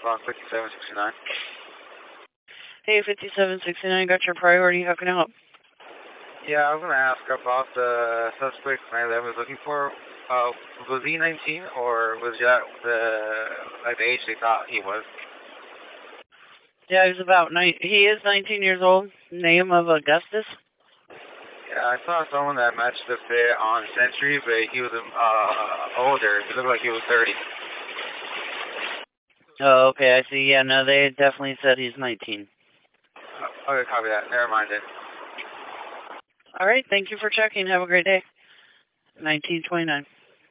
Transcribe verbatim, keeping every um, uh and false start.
on fifty-seven sixty-nine. Hey, fifty-seven sixty-nine, got your priority. How can I help? Yeah, I was going to ask about the suspect that I was looking for. Uh, was he nineteen, or was that the, like, the age they thought he was? Yeah, he's about nine. He is nineteen years old. Name of Augustus. Yeah, I saw someone that matched the fit on Century, but he was uh, older. He looked like he was thirty. Oh, okay, I see. Yeah, no, they definitely said he's nineteen. Oh, okay, copy that. Never mind it. All right, thank you for checking. Have a great day. nineteen twenty-nine.